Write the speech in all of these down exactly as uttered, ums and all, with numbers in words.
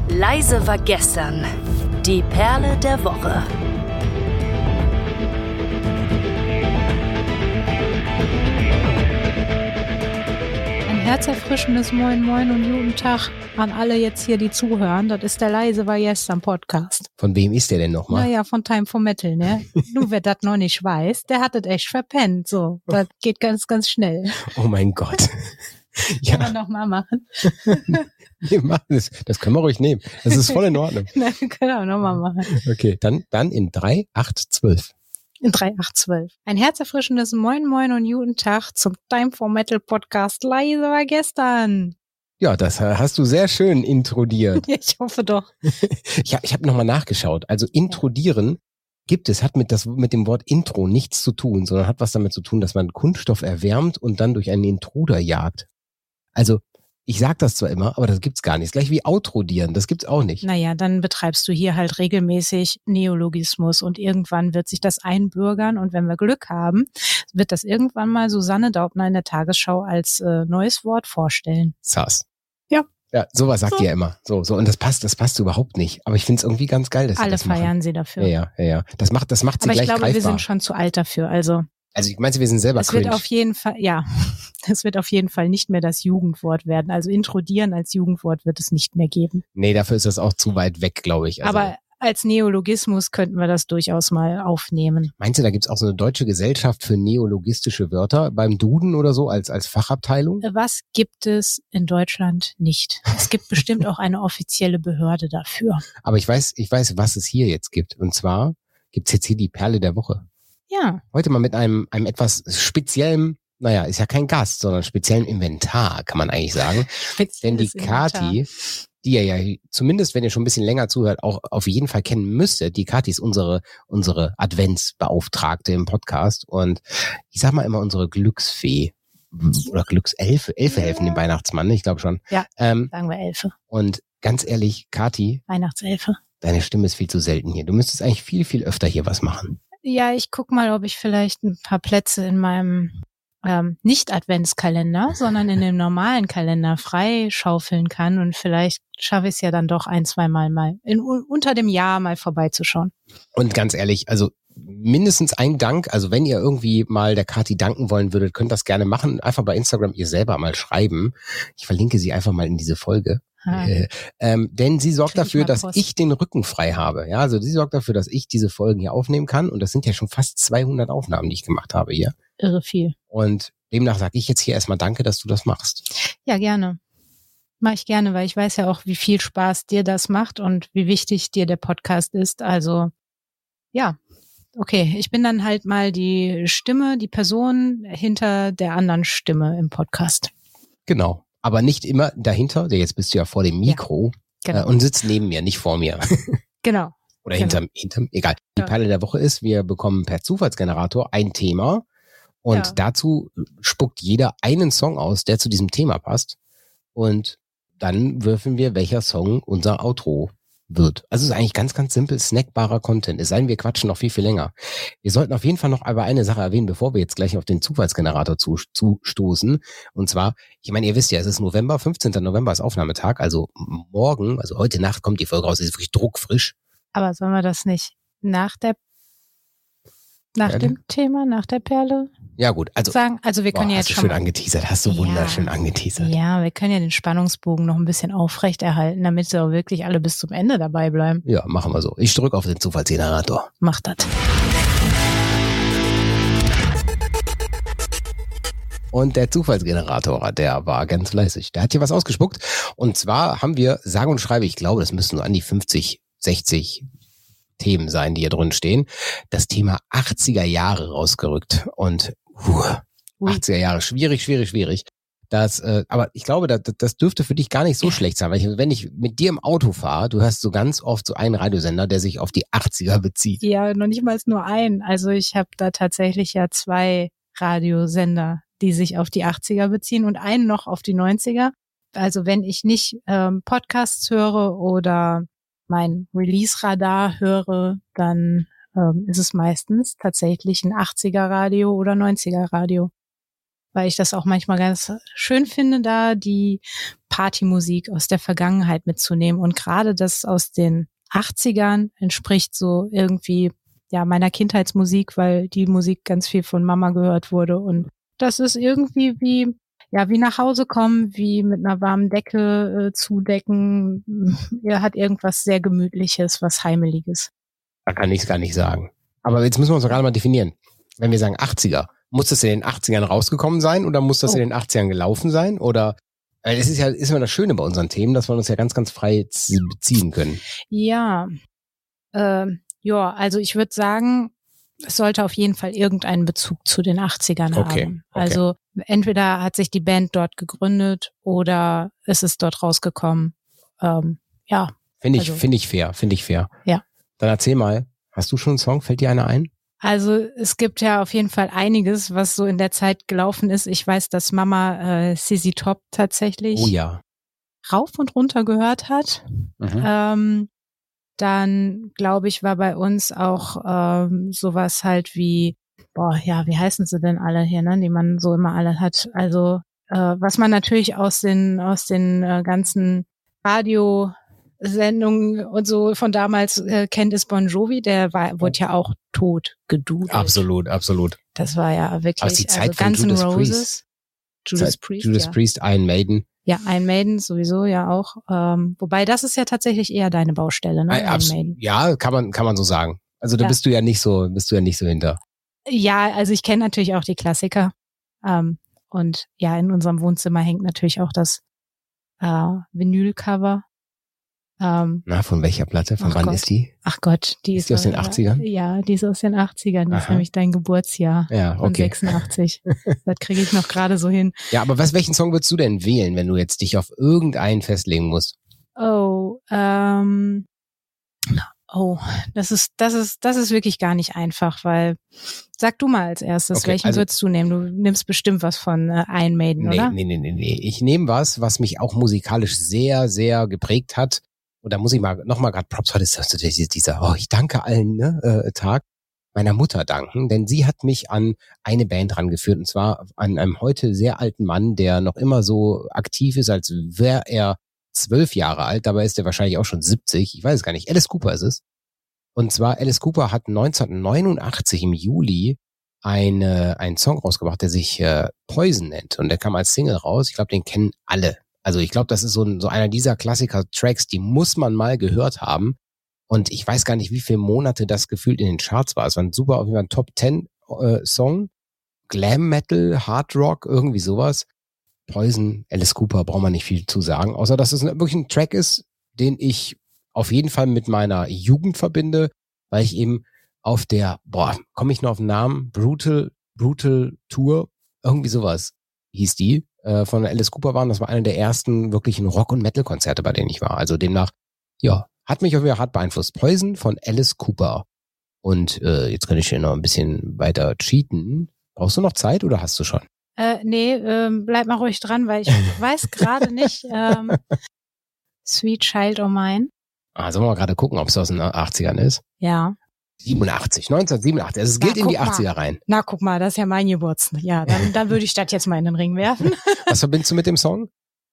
Leise war gestern. Die Perle der Woche. Ein herzerfrischendes Moin Moin und guten Tag an alle jetzt hier, die zuhören. Das ist der Leise war gestern Podcast. Von wem ist der denn nochmal? Naja, von Time for Metal, ne? Nur wer das noch nicht weiß, der hat das echt verpennt. So, das geht ganz, ganz schnell. Oh mein Gott. Ja. Können wir nochmal machen? Wir machen das. Das können wir ruhig nehmen. Das ist voll in Ordnung. Nein, wir können auch nochmal machen. Okay, dann, dann in drei, acht, zwölf. In drei acht zwölf. Ein herzerfrischendes Moin Moin und guten Tag zum Time for Metal Podcast Leise war gestern. Ja, das hast du sehr schön introdiert. Ich hoffe doch. Ich, ich habe nochmal nachgeschaut. Also introdieren gibt es, hat mit, das, mit dem Wort Intro nichts zu tun, sondern hat was damit zu tun, dass man Kunststoff erwärmt und dann durch einen Intruder jagt. Also ich sag das zwar immer, aber das gibt's gar nicht. Gleich wie Outrodieren, das gibt's auch nicht. Naja, dann betreibst du hier halt regelmäßig Neologismus und irgendwann wird sich das einbürgern und wenn wir Glück haben, wird das irgendwann mal Susanne Daubner in der Tagesschau als äh, neues Wort vorstellen. Sass. Ja. Ja, sowas sagt so. ihr ja immer. So, so, und das passt, das passt überhaupt nicht. Aber ich find's irgendwie ganz geil, dass sie Alle das machen. feiern sie dafür. Ja, ja, ja, ja. Das macht, das macht sie aber gleich ich glaube, greifbar. wir sind schon zu alt dafür, also. Also ich meine, wir sind selber Es cringe. wird auf jeden Fall, ja, es wird auf jeden Fall nicht mehr das Jugendwort werden. Also introdieren als Jugendwort wird es nicht mehr geben. Nee, dafür ist das auch zu weit weg, glaube ich. Also, aber als Neologismus könnten wir das durchaus mal aufnehmen. meinst du, da gibt's auch so eine deutsche Gesellschaft für neologistische Wörter beim Duden oder so als als Fachabteilung? Was gibt es in Deutschland nicht? Es gibt bestimmt auch eine offizielle Behörde dafür. Aber ich weiß, ich weiß, was es hier jetzt gibt. Und zwar gibt's jetzt hier die Perle der Woche. Ja. Heute mal mit einem einem etwas speziellen, naja, ist ja kein Gast, sondern speziellen Inventar, kann man eigentlich sagen. Denn die Kathi, die ihr ja zumindest, wenn ihr schon ein bisschen länger zuhört, auch auf jeden Fall kennen müsstet. Die Kathi ist unsere unsere Adventsbeauftragte im Podcast und ich sag mal immer unsere Glücksfee oder Glückselfe. Elfe helfen dem Weihnachtsmann, ich glaube schon. Ja, ähm, sagen wir Elfe. Und ganz ehrlich, Kathi, Weihnachtselfe. deine Stimme ist viel zu selten hier. Du müsstest eigentlich viel, viel öfter hier was machen. Ja, ich guck mal, ob ich vielleicht ein paar Plätze in meinem ähm, nicht-Adventskalender, sondern in dem normalen Kalender freischaufeln kann und vielleicht schaffe ich es ja dann doch ein, zwei Mal mal in, unter dem Jahr mal vorbeizuschauen. Und ganz ehrlich, also mindestens ein Dank, also wenn ihr irgendwie mal der Kathi danken wollen würdet, könnt das gerne machen. Einfach bei Instagram ihr selber mal schreiben. Ich verlinke sie einfach mal in diese Folge. Äh, ähm, denn sie sorgt Krieg dafür, ich dass Post. ich den Rücken frei habe. Ja, also sie sorgt dafür, dass ich diese Folgen hier aufnehmen kann. Und das sind ja schon fast zweihundert Aufnahmen, die ich gemacht habe hier. Irre viel. Und demnach sage ich jetzt hier erstmal danke, dass du das machst. Ja, gerne. Mache ich gerne, weil ich weiß ja auch, wie viel Spaß dir das macht und wie wichtig dir der Podcast ist. Also, ja. Okay, ich bin dann halt mal die Stimme, die Person hinter der anderen Stimme im Podcast. Genau. Aber nicht immer dahinter, denn jetzt bist du ja vor dem Mikro Ja, genau. äh, und sitzt neben mir, nicht vor mir. Genau. Oder Genau. hinterm, hinterm, egal. Die Ja. Perle der Woche ist, wir bekommen per Zufallsgenerator ein Thema und Ja. dazu spuckt jeder einen Song aus, der zu diesem Thema passt und dann würfeln wir, welcher Song unser Outro wird. Also es ist eigentlich ganz, ganz simpel, snackbarer Content. Es sei denn, wir quatschen noch viel, viel länger. Wir sollten auf jeden Fall noch aber eine Sache erwähnen, bevor wir jetzt gleich auf den Zufallsgenerator zu, zustoßen. Und zwar, ich meine, ihr wisst ja, es ist November, fünfzehnten November ist Aufnahmetag, also morgen, also heute Nacht kommt die Folge raus, ist wirklich druckfrisch. Aber sollen wir das nicht nach der nach Perle? dem Thema, nach der Perle Ja gut, also sagen? Also wir können boah, ja hast jetzt du schon schön mal, angeteasert, hast du Ja. wunderschön angeteasert. ja, wir können ja den Spannungsbogen noch ein bisschen aufrechterhalten, damit sie auch wirklich alle bis zum Ende dabei bleiben. Ja, machen wir so. Ich drücke auf den Zufallsgenerator. Macht das. Und der Zufallsgenerator, der war ganz fleißig. Der hat hier was ausgespuckt. Und zwar haben wir, sage und schreibe, ich glaube, das müssten so an die fünfzig, sechzig Themen sein, die hier drin stehen. Das Thema achtziger Jahre rausgerückt. Und uh, Ui. achtziger Jahre, schwierig, schwierig, schwierig. Das, äh, aber ich glaube, das, das dürfte für dich gar nicht so schlecht sein, weil ich, wenn ich mit dir im Auto fahre, du hörst so ganz oft so einen Radiosender, der sich auf die achtziger bezieht. Ja, noch nicht mal nur ein. Also ich habe da tatsächlich ja zwei Radiosender, die sich auf die achtziger beziehen und einen noch auf die neunziger. Also wenn ich nicht ähm, Podcasts höre oder mein Release-Radar höre, dann ähm, ist es meistens tatsächlich ein achtziger Radio oder neunziger Radio. weil ich das auch manchmal ganz schön finde, da die Partymusik aus der Vergangenheit mitzunehmen. Und gerade das aus den achtzigern entspricht so irgendwie ja meiner Kindheitsmusik, weil die Musik ganz viel von Mama gehört wurde. Und das ist irgendwie wie ja wie nach Hause kommen, wie mit einer warmen Decke äh, zudecken. Er hat irgendwas sehr Gemütliches, was Heimeliges. Da kann ich es gar nicht sagen. Aber jetzt müssen wir uns doch gerade mal definieren. Wenn wir sagen achtziger, muss das in den achtzigern rausgekommen sein oder muss das oh. in den achtzigern gelaufen sein? Oder weil es ist ja ist immer das Schöne bei unseren Themen, dass wir uns ja ganz, ganz frei beziehen können. Ja, äh, ja, also ich würde sagen, es sollte auf jeden Fall irgendeinen Bezug zu den achtzigern okay, haben. Okay. Also entweder hat sich die Band dort gegründet oder es ist dort rausgekommen. Ähm, ja. Finde ich, also, finde ich fair, finde ich fair. Ja. Dann erzähl mal, hast du schon einen Song? Fällt dir einer ein? Also es gibt ja auf jeden Fall einiges, was so in der Zeit gelaufen ist. Ich weiß, dass Mama äh, Z Z Top tatsächlich oh, ja. rauf und runter gehört hat. Mhm. Ähm, dann, glaube ich, war bei uns auch ähm, sowas halt wie, boah, ja, wie heißen sie denn alle hier, ne, die man so immer alle hat. Also äh, was man natürlich aus den aus den äh, ganzen Radio Sendungen und so von damals äh, kennt, ist Bon Jovi, der war, wurde ja auch tot gedudelt. Absolut, absolut. Das war ja wirklich, also die Zeit also von Guns N' Judas Roses. Priest. Judas Priest, Judas ja. Priest, Iron Maiden. Ja, Iron Maiden sowieso ja auch. Ähm, wobei das ist ja tatsächlich eher deine Baustelle, ne? Iron Abs- Maiden. Ja, kann man kann man so sagen. Also da ja. bist du ja nicht so, bist du ja nicht so hinter. Ja, also ich kenne natürlich auch die Klassiker. Ähm, und ja, in unserem Wohnzimmer hängt natürlich auch das äh, Vinylcover. Ähm, Na, von welcher Platte? Von wann Gott. ist die? Ach Gott, die ist, ist die aus den achtzigern? Ja, die ist aus den achtzigern. Das ist nämlich dein Geburtsjahr. Ja, okay. Von sechsundachtzig. Das kriege ich noch gerade so hin. Ja, aber was, welchen Song würdest du denn wählen, wenn du jetzt dich auf irgendeinen festlegen musst? Oh, ähm, oh, das ist, das ist, das ist wirklich gar nicht einfach, weil, sag du mal als erstes, okay, welchen also, würdest du nehmen? Du nimmst bestimmt was von äh, Iron Maiden, nee, oder? Nee, nee, nee, nee. Ich nehme was, was mich auch musikalisch sehr, sehr geprägt hat. Und da muss ich mal nochmal gerade Props, heute ist das dieser, oh, ich danke allen, ne, äh, Tag meiner Mutter danken, denn sie hat mich an eine Band rangeführt, und zwar an einem heute sehr alten Mann, der noch immer so aktiv ist, als wäre er zwölf Jahre alt, dabei ist er wahrscheinlich auch schon siebzig, ich weiß es gar nicht, Alice Cooper ist es. Und zwar Alice Cooper hat neunzehnhundertneunundachtzig im Juli eine, einen Song rausgebracht, der sich äh, Poison nennt, und der kam als Single raus, ich glaube, den kennen alle. Also ich glaube, das ist so, ein, so einer dieser Klassiker-Tracks, die muss man mal gehört haben. Und ich weiß gar nicht, wie viele Monate das gefühlt in den Charts war. Es war ein super, auf jeden Fall ein Top Ten äh, Song. Glam Metal, Hard Rock, irgendwie sowas. Poison, Alice Cooper, braucht man nicht viel zu sagen. Außer, dass es ein, wirklich ein Track ist, den ich auf jeden Fall mit meiner Jugend verbinde, weil ich eben auf der, boah, komme ich noch auf den Namen? Brutal, Brutal Tour, irgendwie sowas hieß die. Von Alice Cooper waren. Das war einer der ersten wirklichen Rock- und Metal-Konzerte, bei denen ich war. Also demnach, ja, hat mich auf jeden Fall hart beeinflusst. Poison von Alice Cooper. Und äh, jetzt kann ich hier noch ein bisschen weiter cheaten. Brauchst du noch Zeit oder hast du schon? Äh, nee, ähm, bleib mal ruhig dran, weil ich weiß gerade nicht. Ähm, Sweet Child O' Mine. Ah, sollen wir mal gerade gucken, ob es aus den achtzigern ist? Ja. siebenundachtzig, neunzehnhundertsiebenundachtzig. Also es geht Na, in die achtziger mal. rein. Na, guck mal, das ist ja mein Geburtstag. Ja, dann, dann würde ich das jetzt mal in den Ring werfen. Was verbindest du mit dem Song?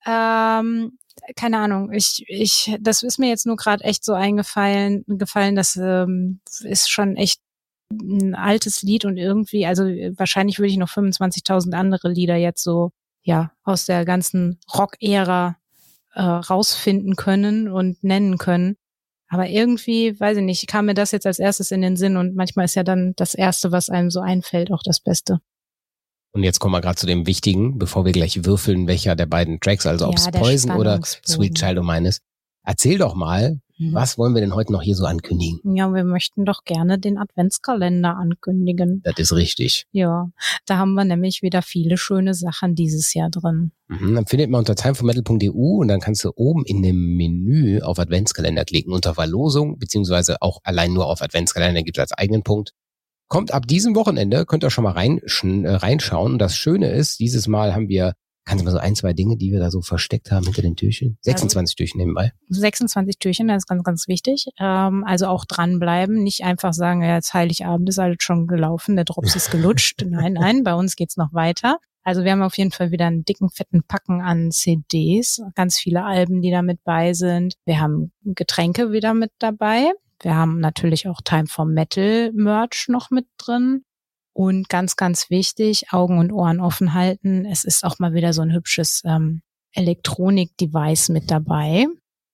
Ähm, keine Ahnung. Ich, ich, das ist mir jetzt nur gerade echt so eingefallen, gefallen, das ähm, ist schon echt ein altes Lied und irgendwie, also wahrscheinlich würde ich noch fünfundzwanzigtausend andere Lieder jetzt so, ja, aus der ganzen Rock-Ära äh, rausfinden können und nennen können. Aber irgendwie, weiß ich nicht, kam mir das jetzt als erstes in den Sinn und manchmal ist ja dann das Erste, was einem so einfällt, auch das Beste. Und jetzt kommen wir gerade zu dem Wichtigen, bevor wir gleich würfeln, welcher der beiden Tracks, also ja, ob es Poison oder Sweet Child O' Mine ist. Erzähl doch mal, mhm. was wollen wir denn heute noch hier so ankündigen? Ja, wir möchten doch gerne den Adventskalender ankündigen. Das ist richtig. Ja, da haben wir nämlich wieder viele schöne Sachen dieses Jahr drin. Mhm, dann findet man unter timeformetal punkt e u und dann kannst du oben in dem Menü auf Adventskalender klicken, unter Verlosung, beziehungsweise auch allein nur auf Adventskalender gibt es als eigenen Punkt. Kommt ab diesem Wochenende, könnt ihr schon mal rein, äh, reinschauen. Und das Schöne ist, dieses Mal haben wir, kannst du mal so ein, zwei Dinge, die wir da so versteckt haben hinter den Türchen? sechsundzwanzig also, Türchen nebenbei. sechsundzwanzig Türchen, das ist ganz, ganz wichtig. Ähm, also auch dranbleiben, nicht einfach sagen, ja, jetzt Heiligabend ist alles schon gelaufen, der Drops ist gelutscht. Nein, nein, bei uns geht's noch weiter. Also wir haben auf jeden Fall wieder einen dicken, fetten Packen an C Ds, ganz viele Alben, die da mit bei sind. Wir haben Getränke wieder mit dabei. Wir haben natürlich auch Time for Metal Merch noch mit drin. Und ganz, ganz wichtig, Augen und Ohren offen halten. Es ist auch mal wieder so ein hübsches ähm, Elektronik-Device mit dabei.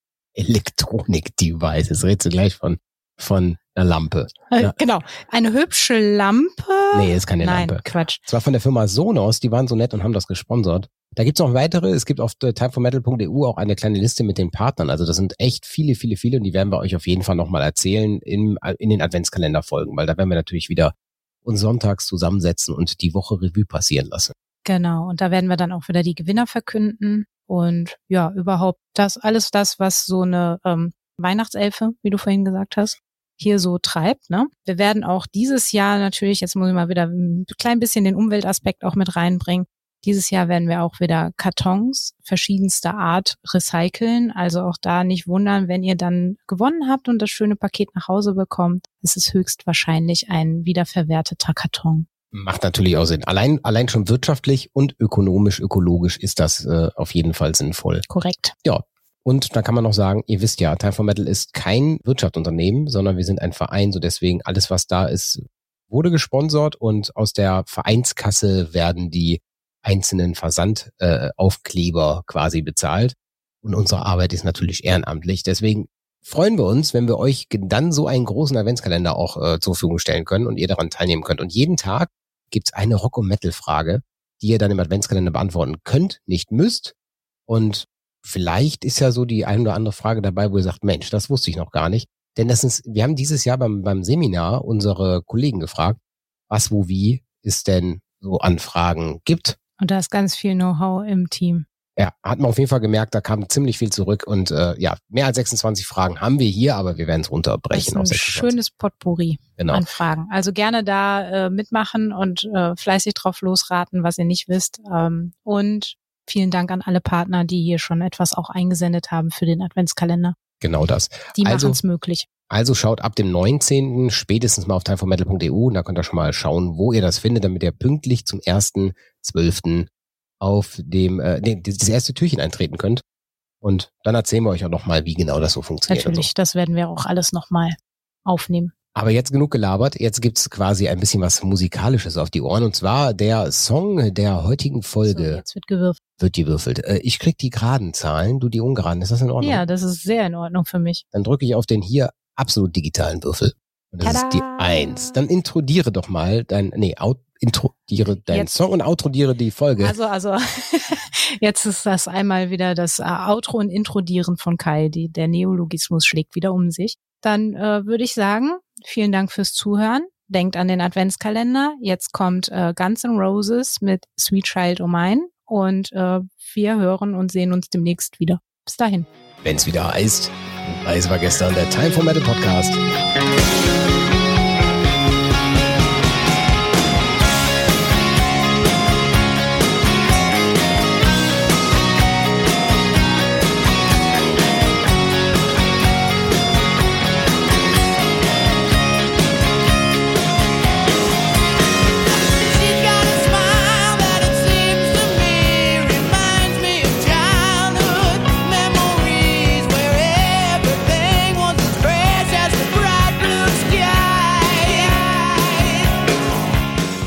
Elektronik-Device, das redest du gleich von, von einer Lampe. Äh, ja. Genau, eine hübsche Lampe. Nee, ist keine Nein, Lampe. Quatsch. Es war von der Firma Sonos, die waren so nett und haben das gesponsert. Da gibt's noch weitere, es gibt auf time for metal punkt e u auch eine kleine Liste mit den Partnern. Also das sind echt viele, viele, viele und die werden wir euch auf jeden Fall nochmal erzählen in, in den Adventskalender-Folgen, weil da werden wir natürlich wieder uns sonntags zusammensetzen und die Woche Revue passieren lassen. Genau, und da werden wir dann auch wieder die Gewinner verkünden und ja, überhaupt das, alles das, was so eine ähm, Weihnachtselfe, wie du vorhin gesagt hast, hier so treibt, ne? Wir werden auch dieses Jahr natürlich, jetzt muss ich mal wieder ein klein bisschen den Umweltaspekt auch mit reinbringen. Dieses Jahr werden wir auch wieder Kartons verschiedenster Art recyceln. Also auch da nicht wundern, wenn ihr dann gewonnen habt und das schöne Paket nach Hause bekommt. Es ist höchstwahrscheinlich ein wiederverwerteter Karton. Macht natürlich auch Sinn. Allein, allein schon wirtschaftlich und ökonomisch, ökologisch ist das äh, auf jeden Fall sinnvoll. Korrekt. Ja. Und da kann man noch sagen, ihr wisst ja, Time for Metal ist kein Wirtschaftsunternehmen, sondern wir sind ein Verein, so deswegen alles, was da ist, wurde gesponsert und aus der Vereinskasse werden die einzelnen Versandaufkleber äh, quasi bezahlt. Und unsere Arbeit ist natürlich ehrenamtlich. Deswegen freuen wir uns, wenn wir euch dann so einen großen Adventskalender auch äh, zur Verfügung stellen können und ihr daran teilnehmen könnt. Und jeden Tag gibt's eine Rock- und Metal-Frage, die ihr dann im Adventskalender beantworten könnt, nicht müsst. Und vielleicht ist ja so die ein oder andere Frage dabei, wo ihr sagt, Mensch, das wusste ich noch gar nicht. Denn das ist, wir haben dieses Jahr beim, beim Seminar unsere Kollegen gefragt, was, wo, wie es denn so an Fragen gibt. Und da ist ganz viel Know-how im Team. Ja, hat man auf jeden Fall gemerkt, da kam ziemlich viel zurück und äh, ja, mehr als sechsundzwanzig Fragen haben wir hier, aber wir werden es runterbrechen. Das ist ein schönes Potpourri genau. an Fragen. Also gerne da äh, mitmachen und äh, fleißig drauf losraten, was ihr nicht wisst. Ähm, und vielen Dank an alle Partner, die hier schon etwas auch eingesendet haben für den Adventskalender. Genau das. Die also, machen es möglich. Also schaut ab dem neunzehnten spätestens mal auf time for metal punkt e u und da könnt ihr schon mal schauen, wo ihr das findet, damit ihr pünktlich zum ersten zwölften auf dem äh, nee, das erste Türchen eintreten könnt. Und dann erzählen wir euch auch nochmal, wie genau das so funktioniert. Natürlich, so. Das werden wir auch alles nochmal aufnehmen. Aber jetzt genug gelabert, jetzt gibt's quasi ein bisschen was Musikalisches auf die Ohren. Und zwar der Song der heutigen Folge. So, jetzt wird gewürfelt. Wird gewürfelt. Äh, ich krieg die geraden Zahlen, du die ungeraden. Ist das in Ordnung? Ja, das ist sehr in Ordnung für mich. Dann drücke ich auf den hier absolut digitalen Würfel. Und das Tada! Ist die eins. Dann introdiere doch mal dein, nee, out, introdiere deinen jetzt. Song und outrodiere die Folge. Also, also, jetzt ist das einmal wieder das uh, Outro und Introdieren von Kai. Die, der Neologismus schlägt wieder um sich. Dann äh, würde ich sagen, vielen Dank fürs Zuhören. Denkt an den Adventskalender. Jetzt kommt äh, Guns N' Roses mit Sweet Child O' Mine und äh, wir hören und sehen uns demnächst wieder. Bis dahin. Wenn's wieder heißt, Reise war gestern der Time for Metal Podcast.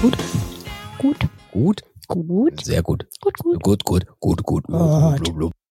Gut? Gut. Sehr gut. Gut, gut. Gut, gut, gut, gut. gut.